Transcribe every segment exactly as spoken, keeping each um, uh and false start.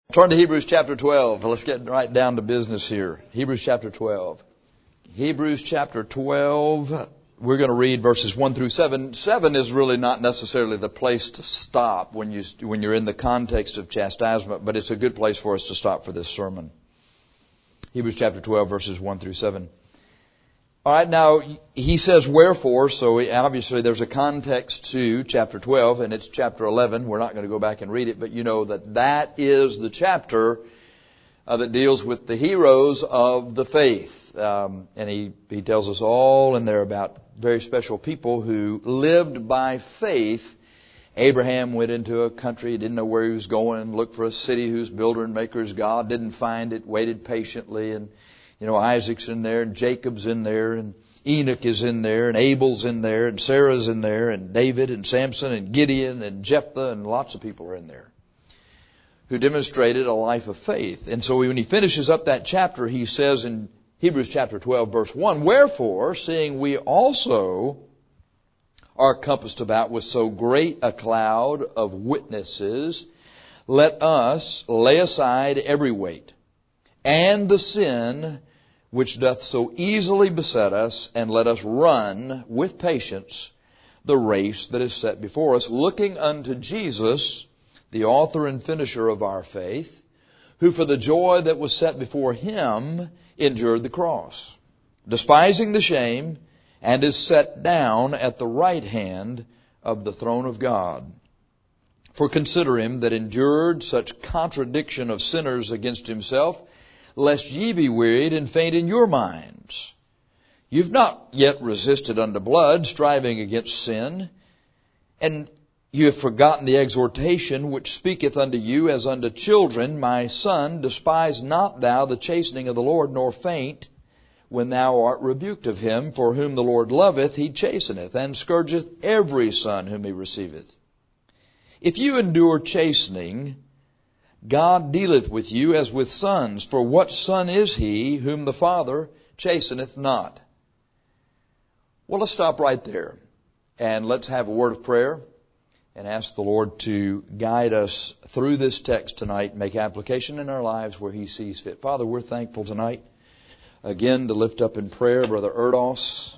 Turn to Hebrews chapter twelve. Let's get right down to business here. Hebrews chapter twelve. Hebrews chapter twelve. We're going to read verses one through seven. Seven is really not necessarily the place to stop when you when you're in the context of chastisement, but it's a good place for us to stop for this sermon. Hebrews chapter twelve, verses one through seven. All right, now he says wherefore, so obviously there's a context to chapter twelve, and it's chapter eleven. We're not going to go back and read it, but you know that that is the chapter uh, that deals with the heroes of the faith. Um, and he, he tells us all in there about very special people who lived by faith. Abraham went into a country, didn't know where he was going, looked for a city whose builder and maker is God, didn't find it, waited patiently, and you know, Isaac's in there, and Jacob's in there, and Enoch is in there, and Abel's in there, and Sarah's in there, and David, and Samson, and Gideon, and Jephthah, and lots of people are in there who demonstrated a life of faith. And so when he finishes up that chapter, he says in Hebrews chapter twelve, verse one, wherefore, seeing we also are compassed about with so great a cloud of witnesses, let us lay aside every weight and the sin which doth so easily beset us, and let us run with patience the race that is set before us, looking unto Jesus, the author and finisher of our faith, who for the joy that was set before him endured the cross, despising the shame, and is set down at the right hand of the throne of God. For consider him that endured such contradiction of sinners against himself, lest ye be wearied and faint in your minds. You've not yet resisted unto blood, striving against sin, and you have forgotten the exhortation which speaketh unto you as unto children. My son, despise not thou the chastening of the Lord, nor faint when thou art rebuked of him. For whom the Lord loveth, he chasteneth, and scourgeth every son whom he receiveth. If you endure chastening, God dealeth with you as with sons. For what son is he whom the Father chasteneth not? Well, let's stop right there, and let's have a word of prayer and ask the Lord to guide us through this text tonight, make application in our lives where he sees fit. Father, we're thankful tonight, again, to lift up in prayer Brother Erdos,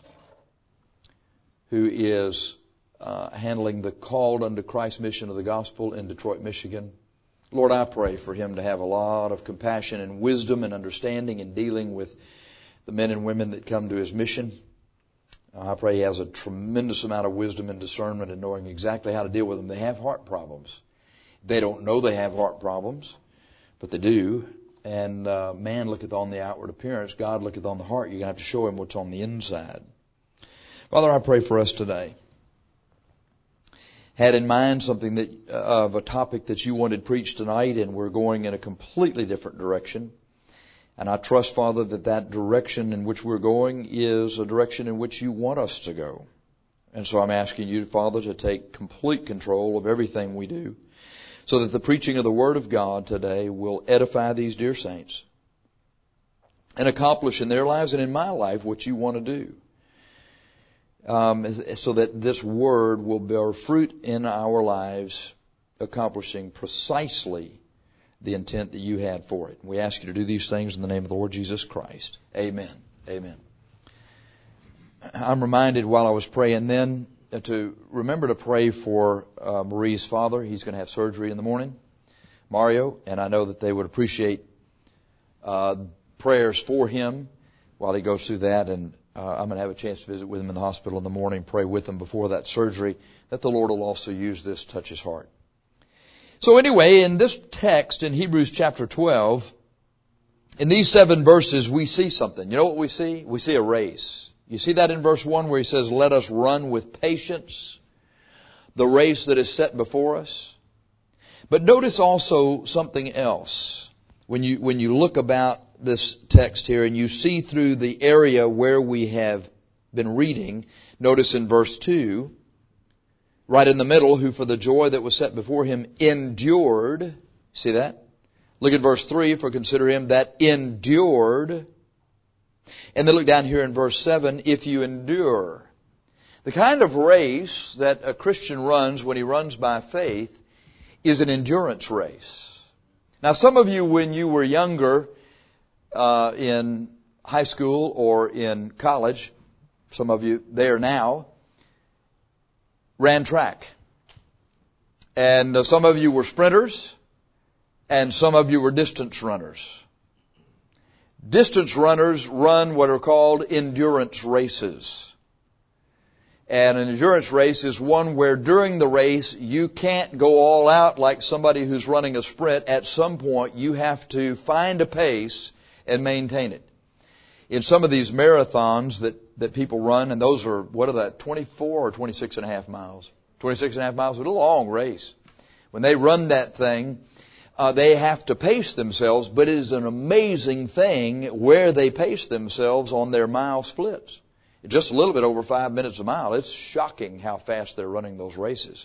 who is uh, handling the called unto Christ mission of the gospel in Detroit, Michigan. Lord, I pray for him to have a lot of compassion and wisdom and understanding in dealing with the men and women that come to his mission. I pray he has a tremendous amount of wisdom and discernment in knowing exactly how to deal with them. They have heart problems. They don't know they have heart problems, but they do. And uh, man looketh on the outward appearance. God looketh on the heart. You're going to have to show him what's on the inside. Father, I pray for us today. Had in mind something that uh, of a topic that you wanted preached tonight, and we're going in a completely different direction. And I trust, Father, that that direction in which we're going is a direction in which you want us to go. And so I'm asking you, Father, to take complete control of everything we do, so that the preaching of the Word of God today will edify these dear saints and accomplish in their lives and in my life what you want to do. Um, so that this word will bear fruit in our lives, accomplishing precisely the intent that you had for it. We ask you to do these things in the name of the Lord Jesus Christ. Amen. Amen. I'm reminded while I was praying then to remember to pray for uh, Marie's father. He's going to have surgery in the morning, Mario, and I know that they would appreciate uh, prayers for him while he goes through that. And Uh, I'm going to have a chance to visit with him in the hospital in the morning, pray with him before that surgery, that the Lord will also use this to touch his heart. So anyway, in this text in Hebrews chapter twelve, in these seven verses, we see something. You know what we see? We see a race. You see that in verse one where he says, let us run with patience the race that is set before us. But notice also something else. When you, when you look about this text here and you see through the area where we have been reading, notice in verse two, right in the middle, who for the joy that was set before him endured. See that? Look at verse three, for consider him that endured. And then look down here in verse seven, if you endure. The kind of race that a Christian runs when he runs by faith is an endurance race. Now, some of you, when you were younger, uh, in high school or in college, some of you there now, ran track. And uh, some of you were sprinters, and some of you were distance runners. Distance runners run what are called endurance races. And an endurance race is one where during the race you can't go all out like somebody who's running a sprint. At some point you have to find a pace and maintain it. In some of these marathons that, that people run, and those are, what are that, twenty-four or twenty-six and a half miles? twenty-six and a half miles, it's a long race. When they run that thing, Uh, they have to pace themselves, but it is an amazing thing where they pace themselves on their mile splits. Just a little bit over five minutes a mile. It's shocking how fast they're running those races.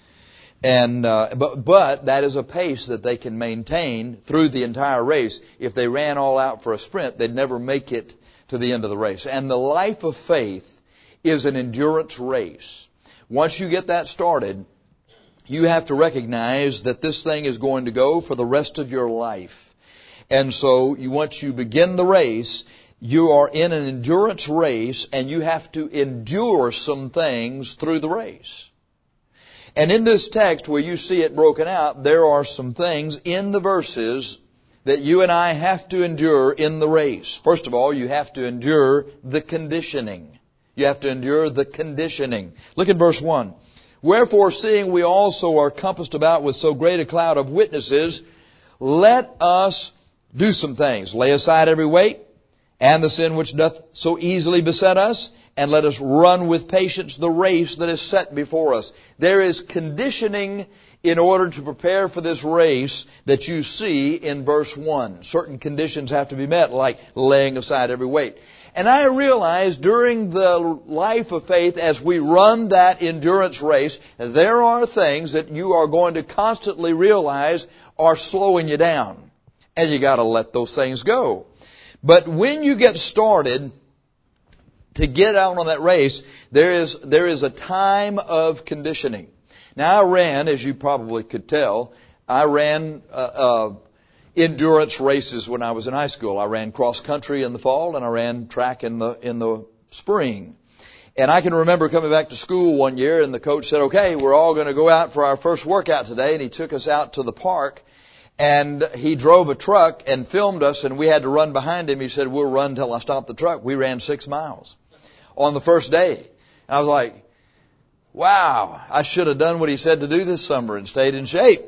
And uh, but but that is a pace that they can maintain through the entire race. If they ran all out for a sprint, they'd never make it to the end of the race. And the life of faith is an endurance race. Once you get that started, you have to recognize that this thing is going to go for the rest of your life. And so you, once you begin the race, you are in an endurance race, and you have to endure some things through the race. And in this text where you see it broken out, there are some things in the verses that you and I have to endure in the race. First of all, you have to endure the conditioning. You have to endure the conditioning. Look at verse one. Wherefore, seeing we also are compassed about with so great a cloud of witnesses, let us do some things. Lay aside every weight and the sin which doth so easily beset us, and let us run with patience the race that is set before us. There is conditioning in order to prepare for this race that you see in verse one. Certain conditions have to be met, like laying aside every weight. And I realize during the life of faith, as we run that endurance race, there are things that you are going to constantly realize are slowing you down. And you got to let those things go. But when you get started to get out on that race, there is, there is a time of conditioning. Now, I ran, as you probably could tell, I ran uh, uh endurance races when I was in high school. I ran cross country in the fall, and I ran track in the in the spring. And I can remember coming back to school one year, and the coach said, "Okay, we're all going to go out for our first workout today." And he took us out to the park, and he drove a truck and filmed us, and we had to run behind him. He said, "We'll run till I stop the truck." We ran six miles on the first day. And I was like, wow, I should have done what he said to do this summer and stayed in shape.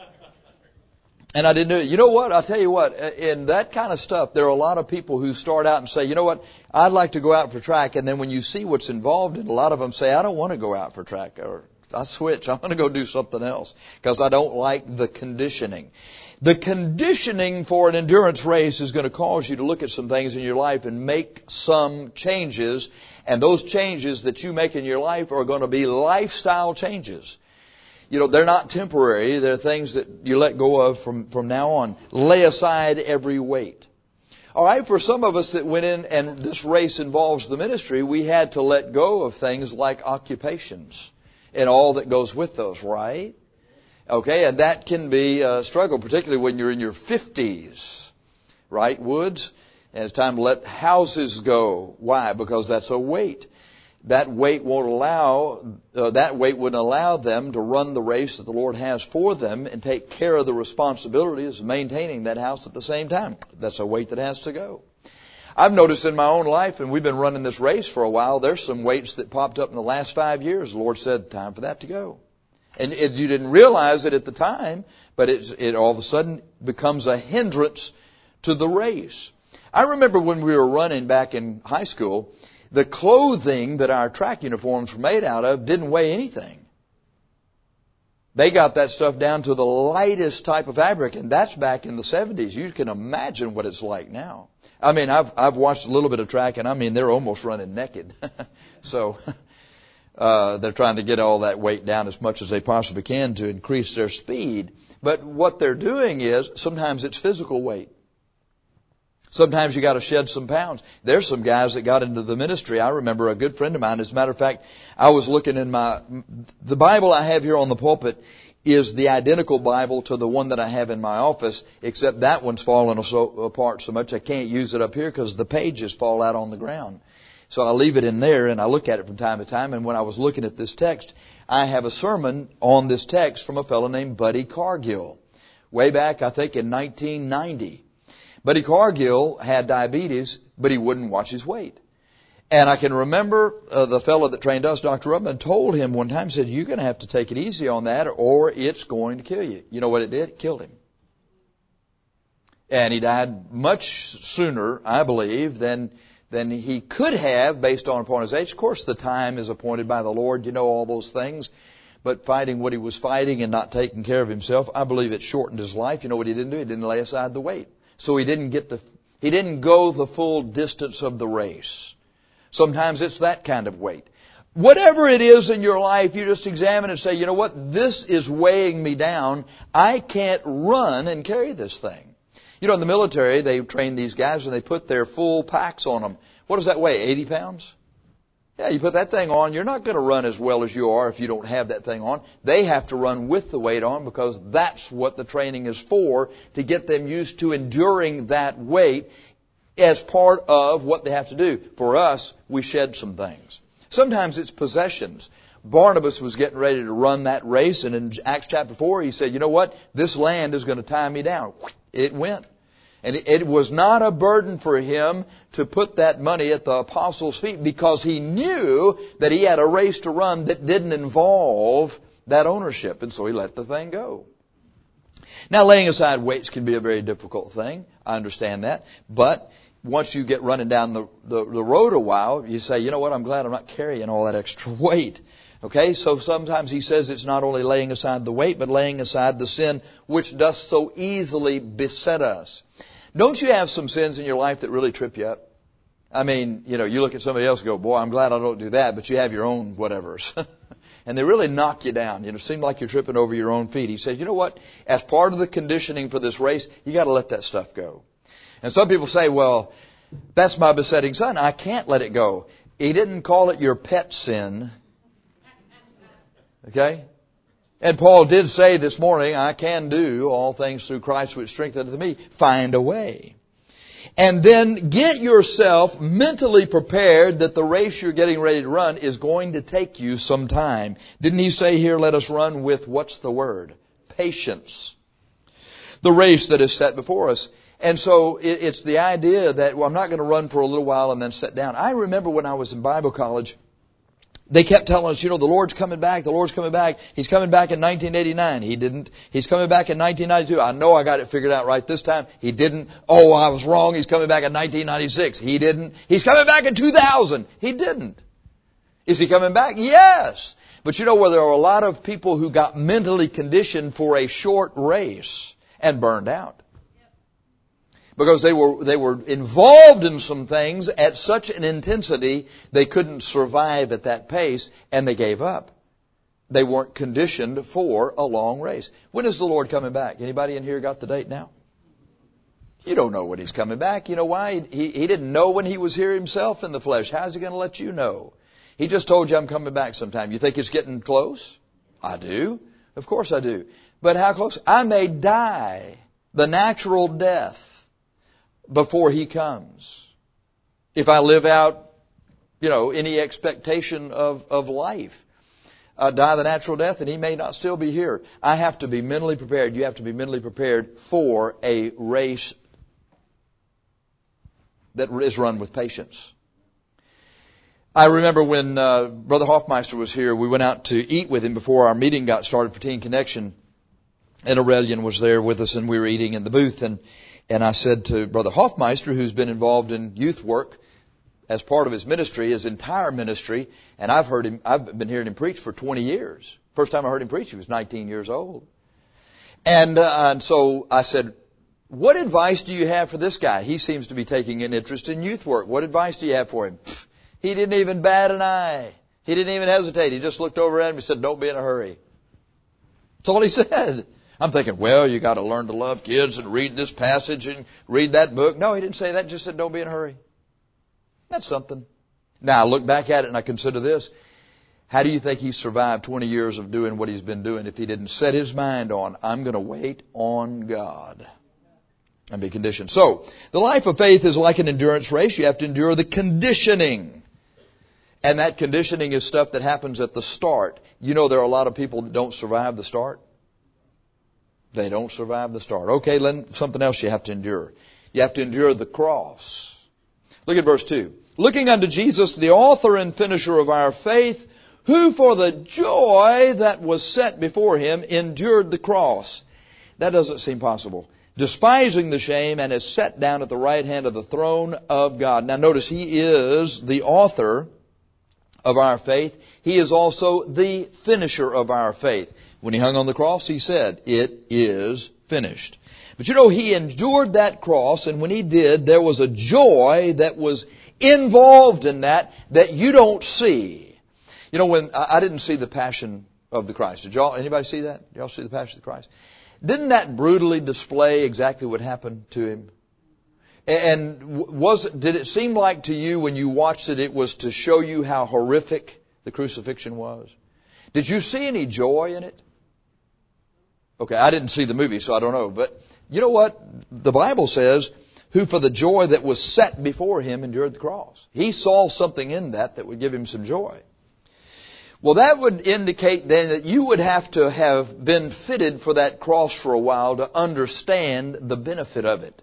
And I didn't do it. You know what? I'll tell you what, in that kind of stuff, there are a lot of people who start out and say, you know what, I'd like to go out for track. And then when you see what's involved in it, a lot of them say, I don't want to go out for track, or I switch. I'm going to go do something else because I don't like the conditioning. The conditioning for an endurance race is going to cause you to look at some things in your life and make some changes. And those changes that you make in your life are going to be lifestyle changes. You know, they're not temporary. They're things that you let go of from, from now on. Lay aside every weight. All right, for some of us that went in, and this race involves the ministry, we had to let go of things like occupations and all that goes with those, right? Okay, and that can be a struggle, particularly when you're in your fifties, right, Woods? And it's time to let houses go. Why? Because that's a weight. That weight won't allow, uh, that weight wouldn't allow them to run the race that the Lord has for them and take care of the responsibilities of maintaining that house at the same time. That's a weight that has to go. I've noticed in my own life, and we've been running this race for a while, there's some weights that popped up in the last five years. The Lord said, time for that to go. And it, you didn't realize it at the time, but it's, it all of a sudden becomes a hindrance to the race. I remember when we were running back in high school, the clothing that our track uniforms were made out of didn't weigh anything. They got that stuff down to the lightest type of fabric, and that's back in the seventies. You can imagine what it's like now. I mean, I've I've watched a little bit of track, and I mean, they're almost running naked. so uh, they're trying to get all that weight down as much as they possibly can to increase their speed. But what they're doing is, sometimes it's physical weight. Sometimes you got to shed some pounds. There's some guys that got into the ministry. I remember a good friend of mine. As a matter of fact, I was looking in my, the Bible I have here on the pulpit is the identical Bible to the one that I have in my office, except that one's fallen apart so much I can't use it up here because the pages fall out on the ground. So I leave it in there and I look at it from time to time. And when I was looking at this text, I have a sermon on this text from a fellow named Buddy Cargill. Way back, I think, in nineteen ninety. Buddy Cargill had diabetes, but he wouldn't watch his weight. And I can remember uh, the fellow that trained us, Doctor Rubman, told him one time, said, you're going to have to take it easy on that or it's going to kill you. You know what it did? It killed him. And he died much sooner, I believe, than than he could have based on upon his age. Of course, the time is appointed by the Lord. You know all those things. But fighting what he was fighting and not taking care of himself, I believe it shortened his life. You know what he didn't do? He didn't lay aside the weight. So he didn't get the, he didn't go the full distance of the race. Sometimes it's that kind of weight. Whatever it is in your life, you just examine and say, you know what? This is weighing me down. I can't run and carry this thing. You know, in the military, they train these guys and they put their full packs on them. What does that weigh? eighty pounds? Yeah, you put that thing on, you're not going to run as well as you are if you don't have that thing on. They have to run with the weight on because that's what the training is for, to get them used to enduring that weight as part of what they have to do. For us, we shed some things. Sometimes it's possessions. Barnabas was getting ready to run that race, and in Acts chapter four, he said, you know what? This land is going to tie me down. It went. And it was not a burden for him to put that money at the apostles' feet because he knew that he had a race to run that didn't involve that ownership. And so he let the thing go. Now, laying aside weights can be a very difficult thing. I understand that. But once you get running down the, the, the road a while, you say, you know what, I'm glad I'm not carrying all that extra weight. Okay, so sometimes he says it's not only laying aside the weight, but laying aside the sin which does so easily beset us. Don't you have some sins in your life that really trip you up? I mean, you know, you look at somebody else and go, boy, I'm glad I don't do that, but you have your own whatevers. And they really knock you down. You know, it seems like you're tripping over your own feet. He says, you know what? As part of the conditioning for this race, you got to let that stuff go. And some people say, well, that's my besetting sin. I can't let it go. He didn't call it your pet sin. Okay? And Paul did say this morning, I can do all things through Christ which strengtheneth me. Find a way. And then get yourself mentally prepared that the race you're getting ready to run is going to take you some time. Didn't he say here, let us run with, what's the word? Patience. The race that is set before us. And so it's the idea that, well, I'm not going to run for a little while and then sit down. I remember when I was in Bible college, they kept telling us, you know, the Lord's coming back, the Lord's coming back. He's coming back in nineteen eighty-nine. He didn't. He's coming back in nineteen ninety-two. I know I got it figured out right this time. He didn't. Oh, I was wrong. He's coming back in nineteen ninety-six. He didn't. He's coming back in two thousand. He didn't. Is he coming back? Yes. But you know where there are a lot of people who got mentally conditioned for a short race and burned out. Because they were, they were involved in some things at such an intensity, they couldn't survive at that pace, and they gave up. They weren't conditioned for a long race. When is the Lord coming back? Anybody in here got the date now? You don't know when He's coming back. You know why? He, he didn't know when He was here Himself in the flesh. How's He going to let you know? He just told you, I'm coming back sometime. You think it's getting close? I do. Of course I do. But how close? I may die the natural death before He comes. If I live out, you know, any expectation of, of life, uh, die the natural death, and He may not still be here. I have to be mentally prepared. You have to be mentally prepared for a race that is run with patience. I remember when uh, Brother Hoffmeister was here, we went out to eat with him before our meeting got started for Teen Connection. And Aurelian was there with us, and we were eating in the booth, and And I said to Brother Hoffmeister, who's been involved in youth work as part of his ministry, his entire ministry, and I've heard him, I've been hearing him preach for twenty years. First time I heard him preach, he was nineteen years old. And, uh, and so I said, what advice do you have for this guy? He seems to be taking an interest in youth work. What advice do you have for him? Pfft, he didn't even bat an eye. He didn't even hesitate. He just looked over at him and said, don't be in a hurry. That's all he said. I'm thinking, well, you got to learn to love kids and read this passage and read that book. No, he didn't say that. Just said, don't be in a hurry. That's something. Now, I look back at it and I consider this. How do you think he survived twenty years of doing what he's been doing if he didn't set his mind on, I'm going to wait on God and be conditioned? So, the life of faith is like an endurance race. You have to endure the conditioning. And that conditioning is stuff that happens at the start. You know there are a lot of people that don't survive the start. They don't survive the start. Okay, then something else you have to endure. You have to endure the cross. Look at verse two. Looking unto Jesus, the author and finisher of our faith, who for the joy that was set before him endured the cross. That doesn't seem possible. Despising the shame, and is set down at the right hand of the throne of God. Now notice, he is the author of our faith. He is also the finisher of our faith. When he hung on the cross, he said, it is finished. But you know, he endured that cross, and when he did, there was a joy that was involved in that that you don't see. You know, when I didn't see the Passion of the Christ. Did y'all, anybody see that? Did y'all see the Passion of the Christ? Didn't that brutally display exactly what happened to him? And was did it seem like to you when you watched it, it was to show you how horrific the crucifixion was? Did you see any joy in it? Okay, I didn't see the movie, so I don't know. But you know what? The Bible says, who for the joy that was set before him endured the cross. He saw something in that that would give him some joy. Well, that would indicate then that you would have to have been fitted for that cross for a while to understand the benefit of it.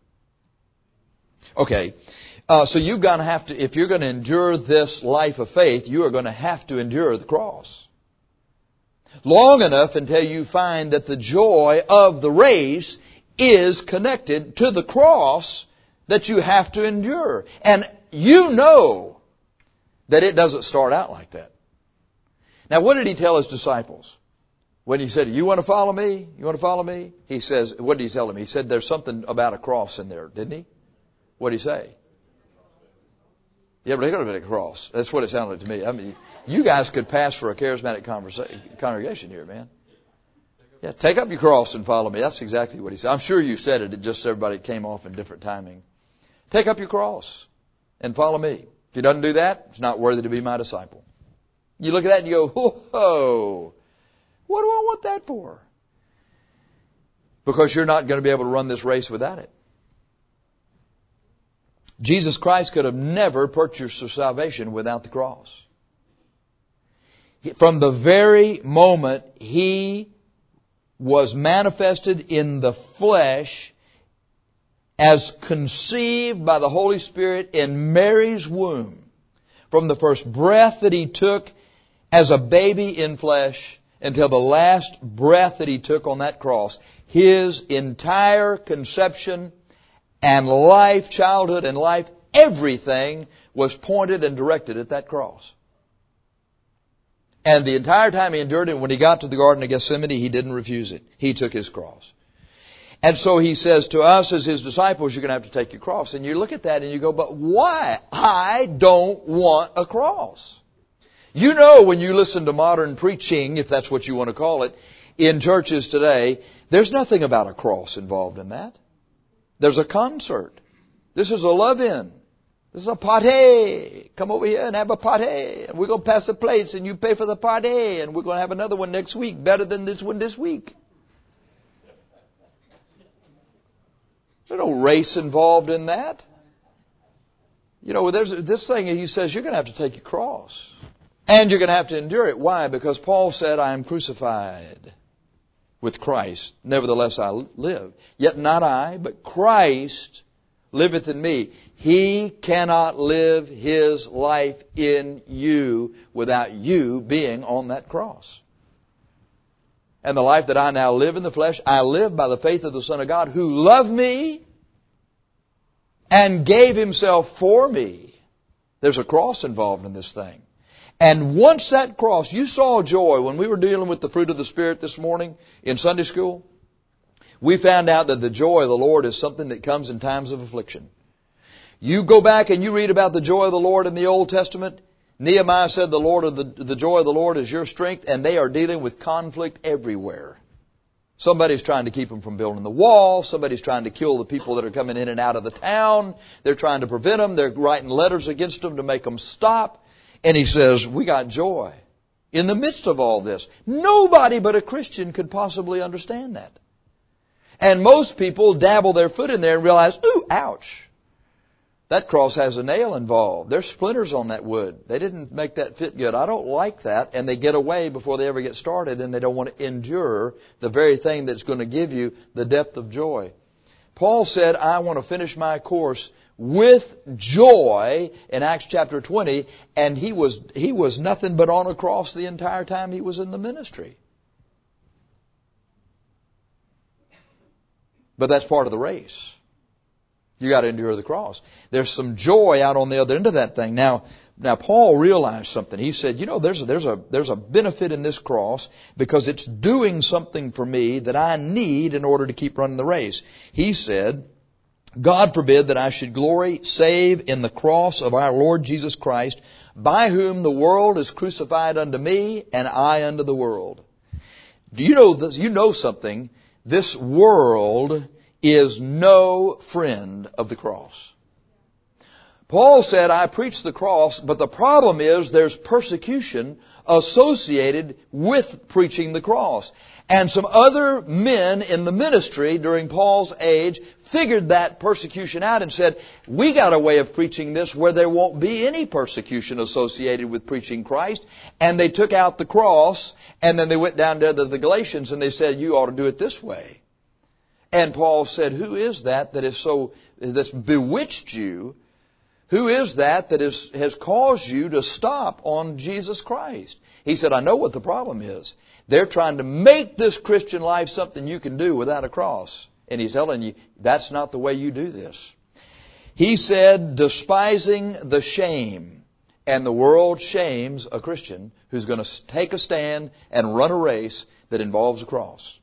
Okay, uh, so you're going to have to, if you're going to endure this life of faith, you are going to have to endure the cross. Long enough until you find that the joy of the race is connected to the cross that you have to endure. And you know that it doesn't start out like that. Now, what did he tell his disciples? When he said, you want to follow me? You want to follow me? He says, what did he tell them? He said, there's something about a cross in there, didn't he? What did he say? Yeah, but they're going to be a cross. That's what it sounded to me. I mean, you guys could pass for a charismatic conversa- congregation here, man. Yeah, take up your cross and follow me. That's exactly what he said. I'm sure you said it. It just everybody came off in different timing. Take up your cross and follow me. If he doesn't do that, it's not worthy to be my disciple. You look at that and you go, whoa, what do I want that for? Because you're not going to be able to run this race without it. Jesus Christ could have never purchased your salvation without the cross. From the very moment He was manifested in the flesh as conceived by the Holy Spirit in Mary's womb, from the first breath that He took as a baby in flesh until the last breath that He took on that cross, His entire conception and life, childhood and life, everything was pointed and directed at that cross. And the entire time He endured it, when He got to the Garden of Gethsemane, He didn't refuse it. He took His cross. And so He says to us as His disciples, you're going to have to take your cross. And you look at that and you go, but why? I don't want a cross. You know, when you listen to modern preaching, if that's what you want to call it, in churches today, there's nothing about a cross involved in that. There's a concert. This is a love-in. This is a party. Come over here and have a party. And we're going to pass the plates and you pay for the party. And we're going to have another one next week, better than this one this week. There's no race involved in that. You know, there's this thing He says, you're going to have to take your cross. And you're going to have to endure it. Why? Because Paul said, I am crucified with Christ. Nevertheless I live. Yet not I, but Christ liveth in me. He cannot live His life in you without you being on that cross. And the life that I now live in the flesh, I live by the faith of the Son of God who loved me and gave Himself for me. There's a cross involved in this thing. And once that cross, you saw joy when we were dealing with the fruit of the Spirit this morning in Sunday school. We found out that the joy of the Lord is something that comes in times of affliction. You go back and you read about the joy of the Lord in the Old Testament. Nehemiah said the Lord of the, the joy of the Lord is your strength, and they are dealing with conflict everywhere. Somebody's trying to keep them from building the wall. Somebody's trying to kill the people that are coming in and out of the town. They're trying to prevent them. They're writing letters against them to make them stop. And he says, we got joy. in the midst of all this. Nobody but a Christian could possibly understand that. And most people dabble their foot in there and realize, ooh, ouch. That cross has a nail involved. There's splinters on that wood. They didn't make that fit good. I don't like that. And they get away before they ever get started, and they don't want to endure the very thing that's going to give you the depth of joy. Paul said, I want to finish my course with joy in Acts chapter twenty, and he was, he was nothing but on a cross the entire time he was in the ministry. But that's part of the race. You got to endure the cross. There's some joy out on the other end of that thing. Now, now Paul realized something. He said, you know, there's a, there's a, there's a benefit in this cross because it's doing something for me that I need in order to keep running the race. He said, God forbid that I should glory save in the cross of our Lord Jesus Christ, by whom the world is crucified unto me and I unto the world. Do you know this? You know something? This world is no friend of the cross. Paul said, I preach the cross, but the problem is there's persecution associated with preaching the cross. And some other men in the ministry during Paul's age figured that persecution out and said, we got a way of preaching this where there won't be any persecution associated with preaching Christ. And they took out the cross, and then they went down to the Galatians and they said, you ought to do it this way. And Paul said, who is that that is so, that's bewitched you? Who is that that is, has caused you to stop on Jesus Christ? He said, I know what the problem is. They're trying to make this Christian life something you can do without a cross. And he's telling you, that's not the way you do this. He said, despising the shame. And the world shames a Christian who's going to take a stand and run a race that involves a cross.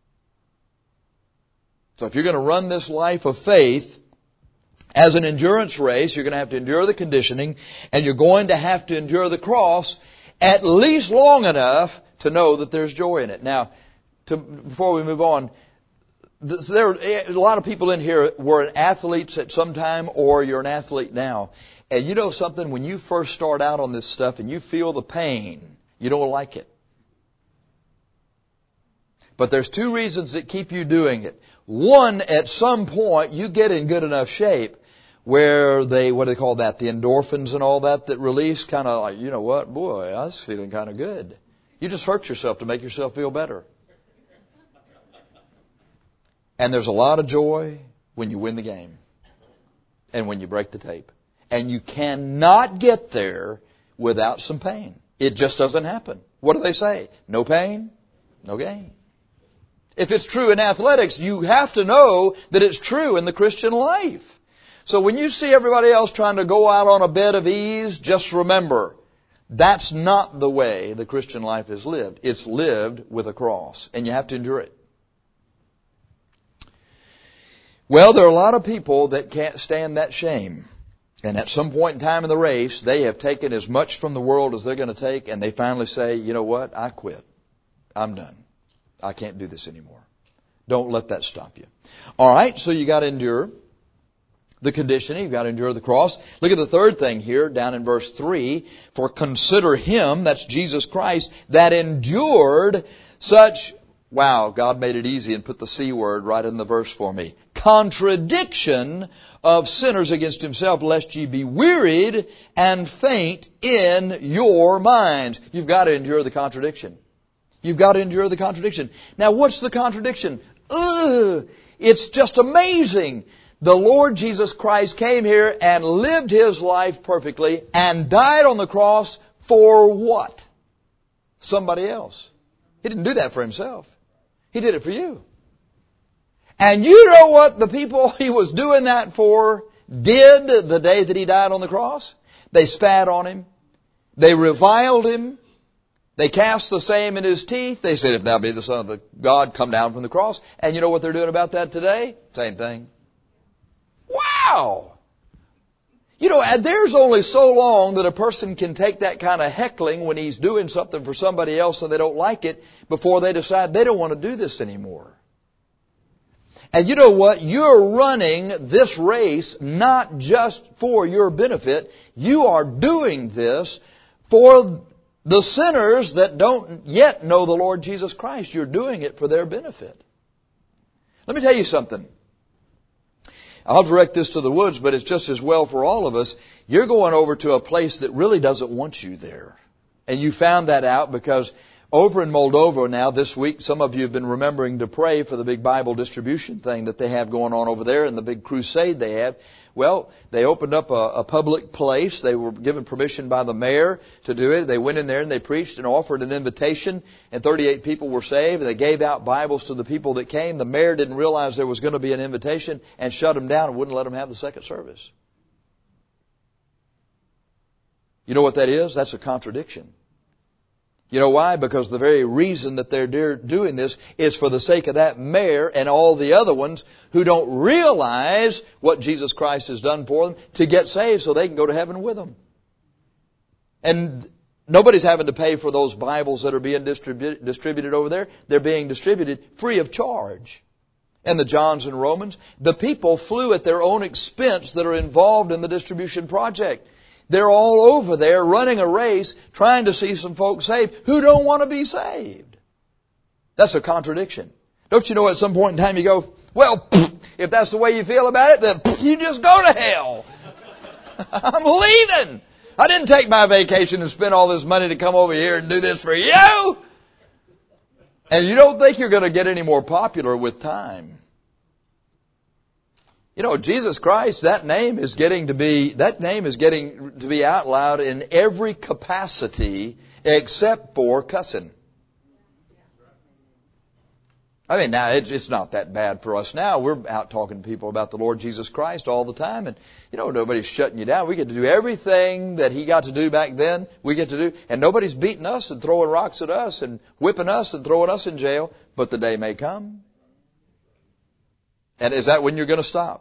So if you're going to run this life of faith as an endurance race, you're going to have to endure the conditioning, and you're going to have to endure the cross at least long enough to know that there's joy in it. Now, to, before we move on, there are a lot of people in here were athletes at some time, or you're an athlete now. And you know something? When you first start out on this stuff and you feel the pain, you don't like it. But there's two reasons that keep you doing it. One, at some point, you get in good enough shape where they, what do they call that? The endorphins and all that that release kind of like, you know what? Boy, I was feeling kind of good. You just hurt yourself to make yourself feel better. And there's a lot of joy when you win the game and when you break the tape. And you cannot get there without some pain. It just doesn't happen. What do they say? No pain, no gain. If it's true in athletics, you have to know that it's true in the Christian life. So when you see everybody else trying to go out on a bed of ease, just remember, that's not the way the Christian life is lived. It's lived with a cross, and you have to endure it. Well, there are a lot of people that can't stand that shame. And at some point in time in the race, they have taken as much from the world as they're going to take, and they finally say, you know what, I quit. I'm done. I can't do this anymore. Don't let that stop you. All right, so you got to endure the conditioning. You've got to endure the cross. Look at the third thing here down in verse three. For consider him, that's Jesus Christ, that endured such, wow, God made it easy and put the C word right in the verse for me. Contradiction of sinners against himself, lest ye be wearied and faint in your minds. You've got to endure the contradiction. You've got to endure the contradiction. Now, what's the contradiction? Ugh, it's just amazing. The Lord Jesus Christ came here and lived His life perfectly and died on the cross for what? Somebody else. He didn't do that for Himself. He did it for you. And you know what the people He was doing that for did the day that He died on the cross? They spat on Him. They reviled Him. They cast the same in His teeth. They said, if thou be the Son of the God, come down from the cross. And you know what they're doing about that today? Same thing. Wow! You know, there's only so long that a person can take that kind of heckling when he's doing something for somebody else and they don't like it before they decide they don't want to do this anymore. And you know what? You're running this race not just for your benefit. You are doing this for The sinners that don't yet know the Lord Jesus Christ, you're doing it for their benefit. Let me tell you something. I'll direct this to the woods, but it's just as well for all of us. You're going over to a place that really doesn't want you there. And you found that out because over in Moldova now this week, some of you have been remembering to pray for the big Bible distribution thing that they have going on over there and the big crusade they have. Well, they opened up a, a public place. They were given permission by the mayor to do it. They went in there and they preached and offered an invitation, and thirty-eight people were saved. They gave out Bibles to the people that came. The mayor didn't realize there was going to be an invitation and shut them down and wouldn't let them have the second service. You know what that is? That's a contradiction. You know why? Because the very reason that they're doing this is for the sake of that mayor and all the other ones who don't realize what Jesus Christ has done for them to get saved so they can go to heaven with them. And nobody's having to pay for those Bibles that are being distributed, distributed over there. They're being distributed free of charge. And the Johns and Romans, the people flew at their own expense that are involved in the distribution project. They're all over there running a race trying to see some folks saved who don't want to be saved. That's a contradiction. Don't you know at some point in time you go, well, if that's the way you feel about it, then you just go to hell. I'm leaving. I didn't take my vacation and spend all this money to come over here and do this for you. And you don't think you're going to get any more popular with time. You know, Jesus Christ, that name is getting to be, that name is getting to be out loud in every capacity except for cussing. I mean, now it's, it's not that bad for us now. We're out talking to people about the Lord Jesus Christ all the time, and you know, nobody's shutting you down. We get to do everything that He got to do back then. We get to do, and nobody's beating us and throwing rocks at us and whipping us and throwing us in jail. But the day may come. And is that when you're going to stop?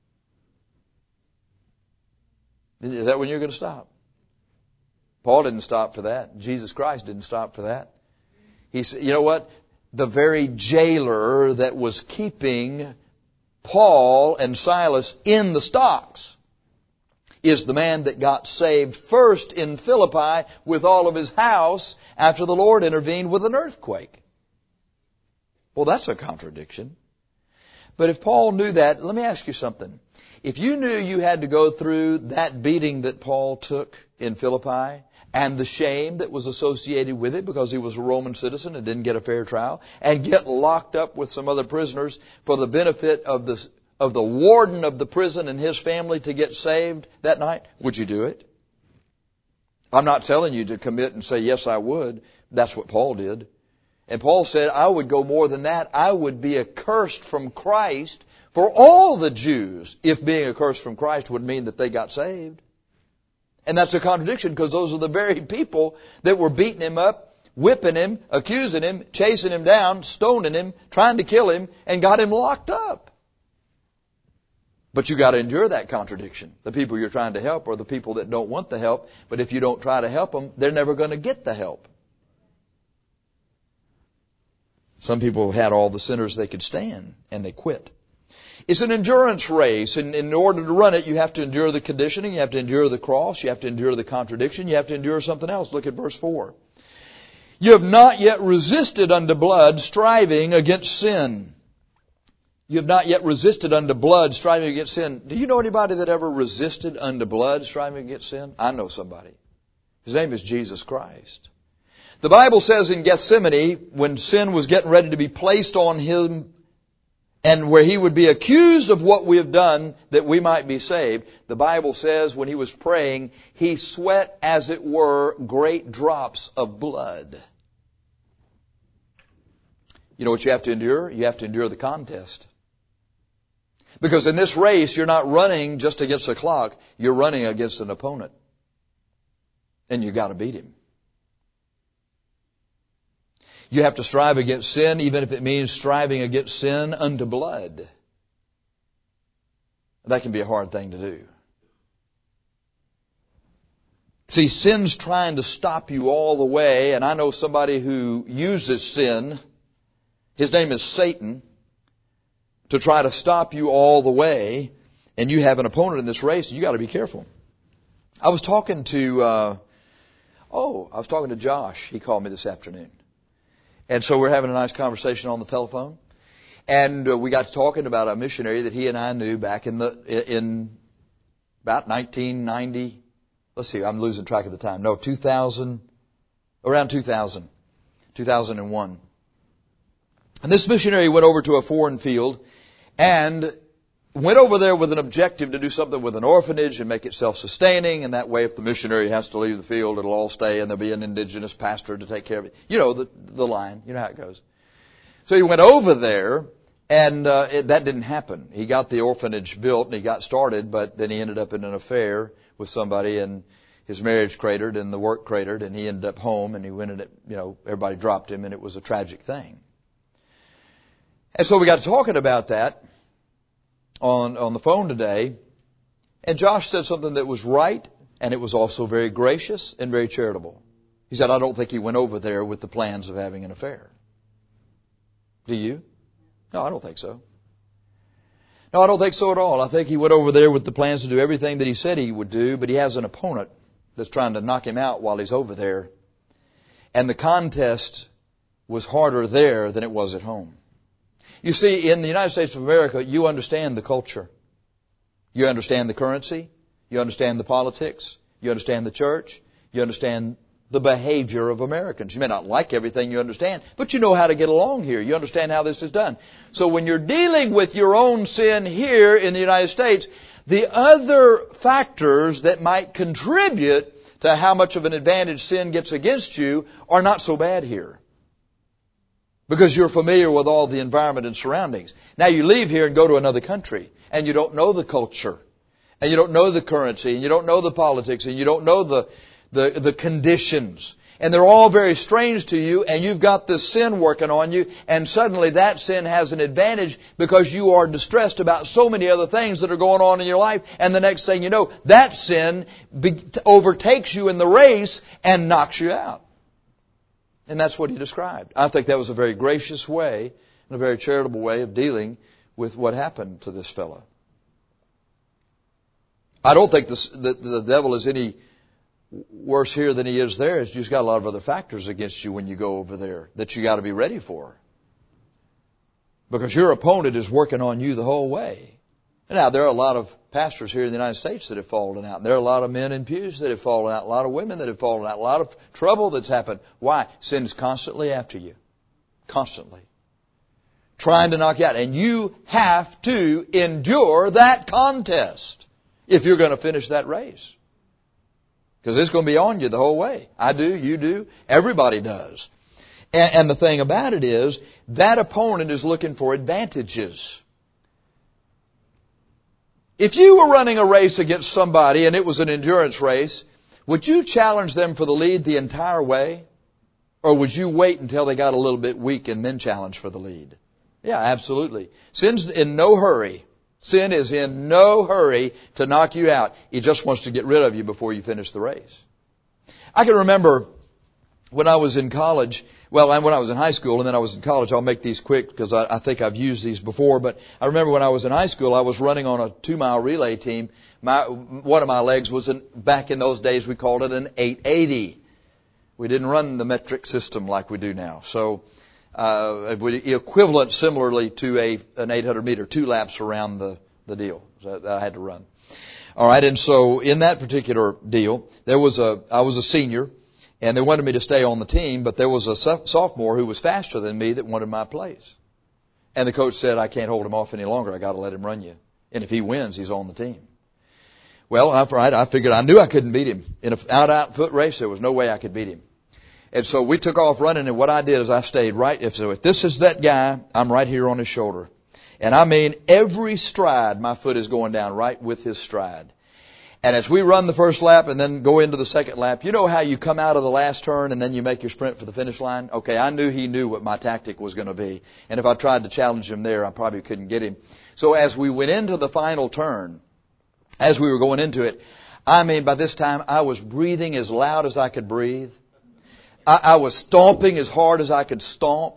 Is that when you're going to stop? Paul didn't stop for that. Jesus Christ didn't stop for that. He said, you know what? The very jailer that was keeping Paul and Silas in the stocks is the man that got saved first in Philippi with all of his house after the Lord intervened with an earthquake. Well, that's a contradiction. But if Paul knew that, let me ask you something. If you knew you had to go through that beating that Paul took in Philippi and the shame that was associated with it because he was a Roman citizen and didn't get a fair trial and get locked up with some other prisoners for the benefit of the, of the warden of the prison and his family to get saved that night, would you do it? I'm not telling you to commit and say, yes, I would. That's what Paul did. And Paul said, I would go more than that. I would be accursed from Christ for all the Jews if being accursed from Christ would mean that they got saved. And that's a contradiction because those are the very people that were beating him up, whipping him, accusing him, chasing him down, stoning him, trying to kill him, and got him locked up. But you got to endure that contradiction. The people you're trying to help are the people that don't want the help, but if you don't try to help them, they're never going to get the help. Some people had all the sinners they could stand, and they quit. It's an endurance race, and in order to run it, you have to endure the conditioning, you have to endure the cross, you have to endure the contradiction, you have to endure something else. Look at verse four. You have not yet resisted unto blood, striving against sin. You have not yet resisted unto blood, striving against sin. Do you know anybody that ever resisted unto blood, striving against sin? I know somebody. His name is Jesus Christ. The Bible says in Gethsemane, when sin was getting ready to be placed on Him, and where He would be accused of what we have done that we might be saved, the Bible says when He was praying, He sweat, as it were, great drops of blood. You know what you have to endure? You have to endure the contest. Because in this race, you're not running just against the clock. You're running against an opponent. And you've got to beat him. You have to strive against sin, even if it means striving against sin unto blood. That can be a hard thing to do. See, sin's trying to stop you all the way, and I know somebody who uses sin. His name is Satan, to try to stop you all the way, and you have an opponent in this race, and you got to be careful. I was talking to uh, Oh, I was talking to Josh. He called me this afternoon. And so we're having a nice conversation on the telephone. And uh, we got to talking about a missionary that he and I knew back in the, in about nineteen ninety. Let's see, I'm losing track of the time. No, two thousand, around two thousand, two thousand one. And this missionary went over to a foreign field and went over there with an objective to do something with an orphanage and make it self-sustaining. And that way, if the missionary has to leave the field, it'll all stay and there'll be an indigenous pastor to take care of it. You know, the, the line. You know how it goes. So he went over there, and uh, it, that didn't happen. He got the orphanage built and he got started, but then he ended up in an affair with somebody, and his marriage cratered and the work cratered, and he ended up home, and he went in it, you know, everybody dropped him, and it was a tragic thing. And so we got to talking about that on on the phone today, and Josh said something that was right, and it was also very gracious and very charitable. He said, I don't think he went over there with the plans of having an affair. Do you? No, I don't think so. No, I don't think so at all. I think he went over there with the plans to do everything that he said he would do, but he has an opponent that's trying to knock him out while he's over there. And the contest was harder there than it was at home. You see, in the United States of America, you understand the culture. You understand the currency. You understand the politics. You understand the church. You understand the behavior of Americans. You may not like everything you understand, but you know how to get along here. You understand how this is done. So when you're dealing with your own sin here in the United States, the other factors that might contribute to how much of an advantage sin gets against you are not so bad here. Because you're familiar with all the environment and surroundings. Now you leave here and go to another country, and you don't know the culture, and you don't know the currency, and you don't know the politics, and you don't know the the, the conditions. And they're all very strange to you, and you've got this sin working on you, and suddenly that sin has an advantage because you are distressed about so many other things that are going on in your life, and the next thing you know, that sin be- overtakes you in the race and knocks you out. And that's what he described. I think that was a very gracious way and a very charitable way of dealing with what happened to this fellow. I don't think this, the, the devil is any worse here than he is there. He's just got a lot of other factors against you when you go over there that you got to be ready for. Because your opponent is working on you the whole way. Now, there are a lot of pastors here in the United States that have fallen out. And there are a lot of men in pews that have fallen out. A lot of women that have fallen out. A lot of trouble that's happened. Why? Sin is constantly after you. Constantly. Trying to knock you out. And you have to endure that contest if you're going to finish that race. Because it's going to be on you the whole way. I do, you do, everybody does. And, and the thing about it is, that opponent is looking for advantages. If you were running a race against somebody and it was an endurance race, would you challenge them for the lead the entire way? Or would you wait until they got a little bit weak and then challenge for the lead? Yeah, absolutely. Sin's in no hurry. Sin is in no hurry to knock you out. He just wants to get rid of you before you finish the race. I can remember when I was in college, well, when I was in high school and then I was in college, I'll make these quick because I, I think I've used these before, but I remember when I was in high school, I was running on a two-mile relay team. My, one of my legs was, an, back in those days, we called it an eight eighty. We didn't run the metric system like we do now. So, uh, equivalent similarly to a, an eight hundred meter, two laps around the, the deal that I had to run. All right. And so in that particular deal, there was a, I was a senior and they wanted me to stay on the team, but there was a sophomore who was faster than me that wanted my place. And the coach said, I can't hold him off any longer. I got to let him run you. And if he wins, he's on the team. Well, I, I figured I knew I couldn't beat him. In an out-out foot race, there was no way I could beat him. And so we took off running, and what I did is I stayed right. If so, if this is that guy, I'm right here on his shoulder. And I mean, every stride, my foot is going down right with his stride. And as we run the first lap and then go into the second lap, you know how you come out of the last turn and then you make your sprint for the finish line? Okay, I knew he knew what my tactic was going to be. And if I tried to challenge him there, I probably couldn't get him. So as we went into the final turn, as we were going into it, I mean, by this time, I was breathing as loud as I could breathe. I, I was stomping as hard as I could stomp.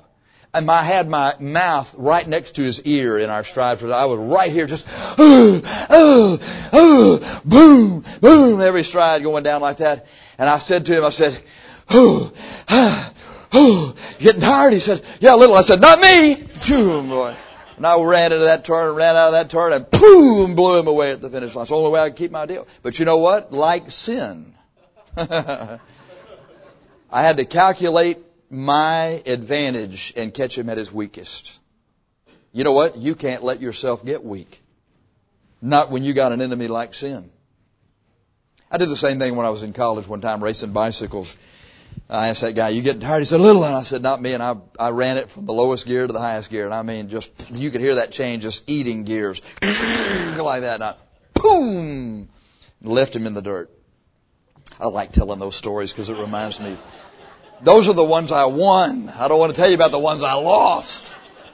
And I had my mouth right next to his ear in our stride. I was right here just, oh, oh, oh, boom, boom, every stride going down like that. And I said to him, I said, oh, ah, oh, you getting tired? He said, yeah, a little. I said, not me. Boom, boy. And I ran into that turn, ran out of that turn, and boom, blew him away at the finish line. It's the only way I could keep my deal. But you know what? Like sin, I had to calculate my advantage and catch him at his weakest. You know what? You can't let yourself get weak. Not when you got an enemy like sin. I did the same thing when I was in college one time racing bicycles. I asked that guy, you getting tired? He said, a little. And I said, not me. And I, I ran it from the lowest gear to the highest gear. And I mean, just, you could hear that chain just eating gears. Like that. And I, boom, left him in the dirt. I like telling those stories because it reminds me. Those are the ones I won. I don't want to tell you about the ones I lost.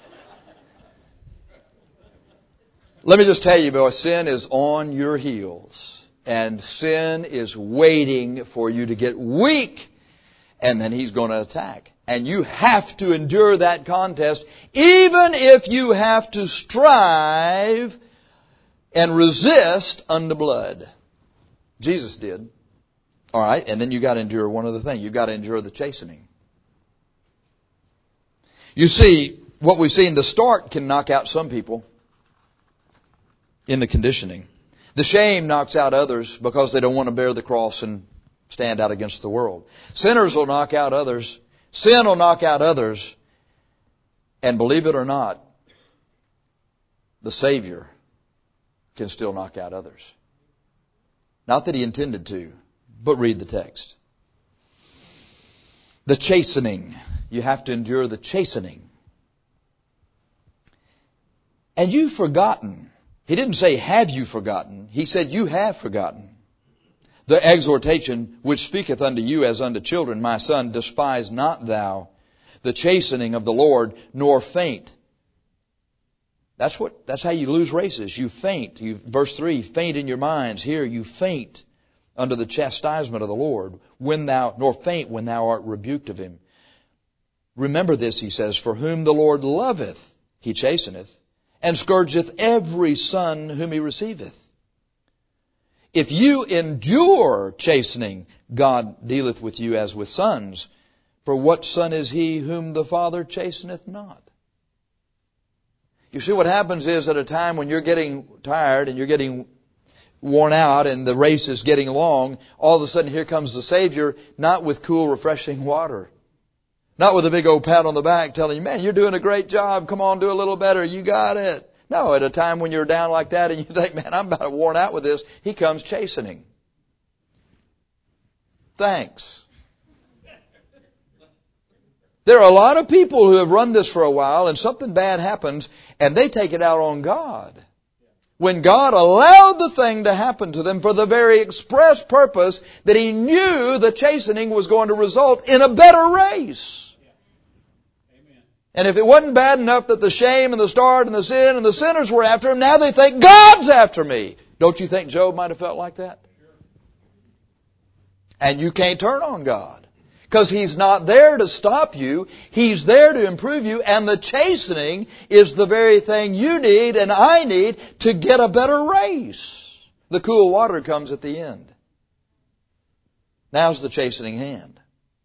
Let me just tell you, boy, sin is on your heels. And sin is waiting for you to get weak. And then he's going to attack. And you have to endure that contest, even if you have to strive and resist unto blood. Jesus did. All right, and then you got to endure one other thing. You got to endure the chastening. You see, what we've seen, the start can knock out some people in the conditioning. The shame knocks out others because they don't want to bear the cross and stand out against the world. Sinners will knock out others. Sin will knock out others. And believe it or not, the Savior can still knock out others. Not that He intended to, but read the text. The chastening. You have to endure the chastening. And you've forgotten. He didn't say, have you forgotten? He said, you have forgotten. The exhortation which speaketh unto you as unto children, my son, despise not thou the chastening of the Lord, nor faint. That's what, that's how you lose races. You faint. You, verse three, faint in your minds. Here you faint under the chastisement of the Lord, when thou, nor faint when thou art rebuked of Him. Remember this, he says, for whom the Lord loveth, He chasteneth, and scourgeth every son whom He receiveth. If you endure chastening, God dealeth with you as with sons. For what son is he whom the Father chasteneth not? You see, what happens is at a time when you're getting tired and you're getting worn out and the race is getting long, all of a sudden here comes the Savior, not with cool, refreshing water. Not with a big old pat on the back telling you, man, you're doing a great job. Come on, do a little better. You got it. No, at a time when you're down like that and you think, man, I'm about worn out with this, He comes chastening. Thanks. There are a lot of people who have run this for a while and something bad happens and they take it out on God. When God allowed the thing to happen to them for the very express purpose that He knew the chastening was going to result in a better race. And if it wasn't bad enough that the shame and the start and the sin and the sinners were after him, now they think God's after me. Don't you think Job might have felt like that? And you can't turn on God. Because He's not there to stop you. He's there to improve you. And the chastening is the very thing you need and I need to get a better race. The cool water comes at the end. Now's the chastening hand.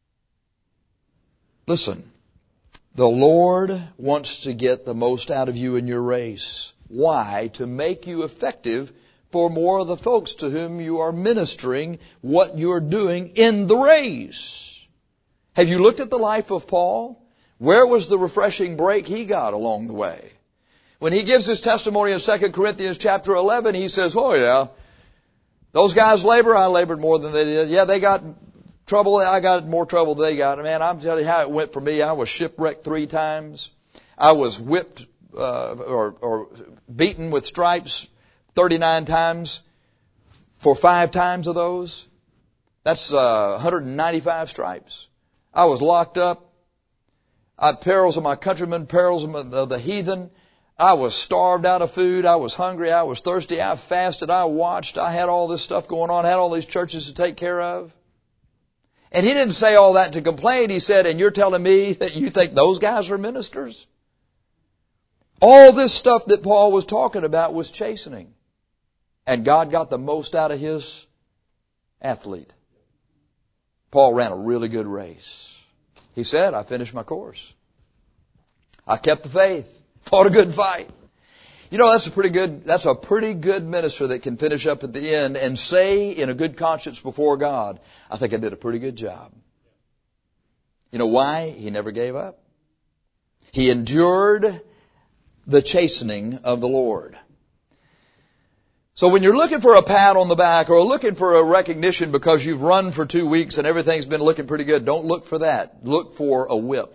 Listen. The Lord wants to get the most out of you in your race. Why? To make you effective for more of the folks to whom you are ministering what you're doing in the race. Have you looked at the life of Paul? Where was the refreshing break he got along the way? When he gives his testimony in Second Corinthians chapter eleven, he says, oh yeah, those guys labor, I labored more than they did. Yeah, they got trouble, I got more trouble than they got. Man, I'm telling you how it went for me. I was shipwrecked three times. I was whipped uh, or, or beaten with stripes thirty-nine times for five times of those. That's uh, one hundred ninety-five stripes. I was locked up. I had perils of my countrymen, perils of the heathen. I was starved out of food. I was hungry. I was thirsty. I fasted. I watched. I had all this stuff going on. I had all these churches to take care of. And he didn't say all that to complain. He said, and you're telling me that you think those guys are ministers? All this stuff that Paul was talking about was chastening. And God got the most out of his athlete. Paul ran a really good race. He said, I finished my course. I kept the faith. Fought a good fight. You know, that's a pretty good, that's a pretty good minister that can finish up at the end and say in a good conscience before God, I think I did a pretty good job. You know why? He never gave up. He endured the chastening of the Lord. So when you're looking for a pat on the back or looking for a recognition because you've run for two weeks and everything's been looking pretty good, don't look for that. Look for a whip.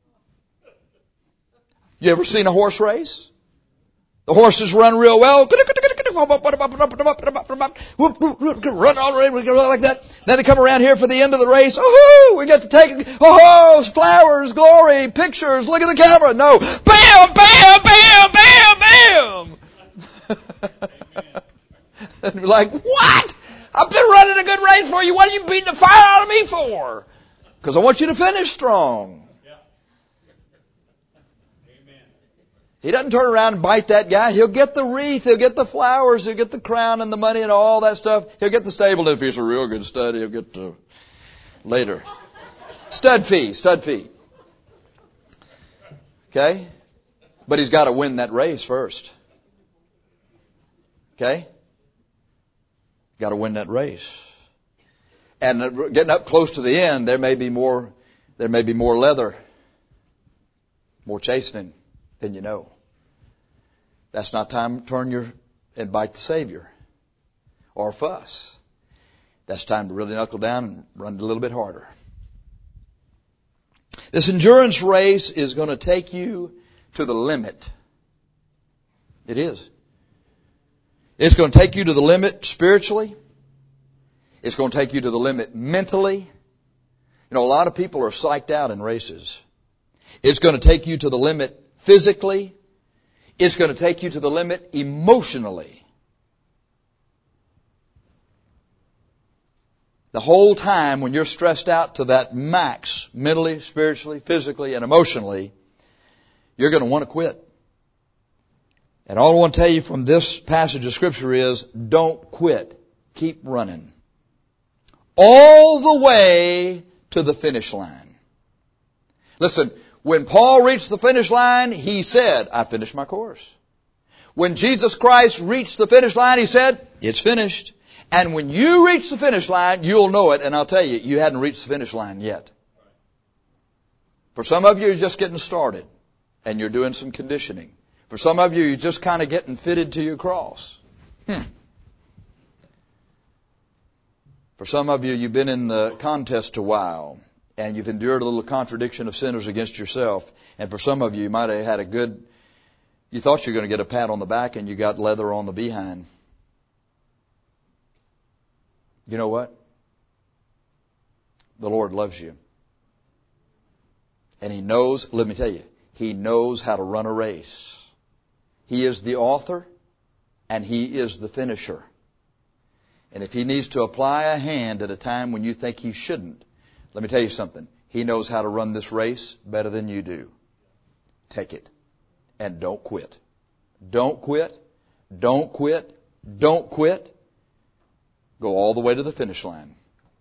You ever seen a horse race? The horses run real well. Run all the way, we go like that. Then they come around here for the end of the race. Oh, we get to take, oh, flowers, glory, pictures, look at the camera. No. Bam, bam, bam, bam, bam. And you're like, what? I've been running a good race for you. What are you beating the fire out of me for? Because I want you to finish strong. He doesn't turn around and bite that guy. He'll get the wreath, he'll get the flowers, he'll get the crown and the money and all that stuff. He'll get the stable. If he's a real good stud, he'll get to later. Stud fee, stud fee. Okay? But he's got to win that race first. Okay? Got to win that race. And getting up close to the end, there may be more, there may be more leather, more chastening than you know. That's not time to turn your and bite the Savior or fuss. That's time to really knuckle down and run a little bit harder. This endurance race is going to take you to the limit. It is. It's going to take you to the limit spiritually. It's going to take you to the limit mentally. You know, a lot of people are psyched out in races. It's going to take you to the limit physically. It's going to take you to the limit emotionally. The whole time when you're stressed out to that max, mentally, spiritually, physically, and emotionally, you're going to want to quit. And all I want to tell you from this passage of Scripture is, don't quit. Keep running. All the way to the finish line. Listen, when Paul reached the finish line, he said, I finished my course. When Jesus Christ reached the finish line, he said, it's finished. And when you reach the finish line, you'll know it. And I'll tell you, you hadn't reached the finish line yet. For some of you, you're just getting started. And you're doing some conditioning. For some of you, you're just kind of getting fitted to your cross. Hmm. For some of you, you've been in the contest a while. And you've endured a little contradiction of sinners against yourself. And for some of you, you might have had a good, you thought you were going to get a pat on the back and you got leather on the behind. You know what? The Lord loves you. And He knows, let me tell you, He knows how to run a race. He is the author and He is the finisher. And if He needs to apply a hand at a time when you think He shouldn't, let me tell you something. He knows how to run this race better than you do. Take it. And don't quit. Don't quit. Don't quit. Don't quit. Go all the way to the finish line.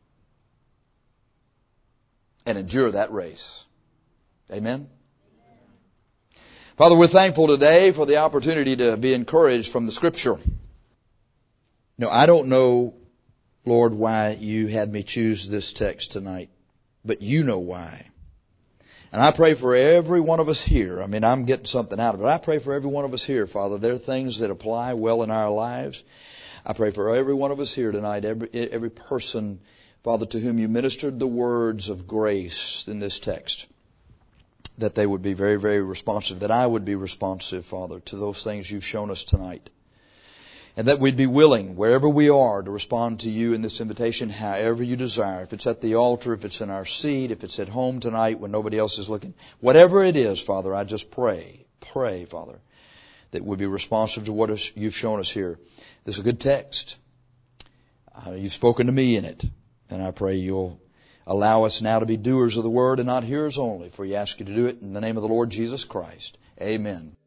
And endure that race. Amen? Father, we're thankful today for the opportunity to be encouraged from the Scripture. No, I don't know, Lord, why you had me choose this text tonight. But you know why. And I pray for every one of us here. I mean, I'm getting something out of it. I pray for every one of us here, Father. There are things that apply well in our lives. I pray for every one of us here tonight, every, every person, Father, to whom you ministered the words of grace in this text, that they would be very, very responsive, that I would be responsive, Father, to those things you've shown us tonight. And that we'd be willing, wherever we are, to respond to you in this invitation however you desire. If it's at the altar, if it's in our seat, if it's at home tonight when nobody else is looking. Whatever it is, Father, I just pray, pray, Father, that we'd be responsive to what is, you've shown us here. This is a good text. Uh, you've spoken to me in it. And I pray you'll Allow us now to be doers of the word and not hearers only, for we ask you to do it in the name of the Lord Jesus Christ. Amen.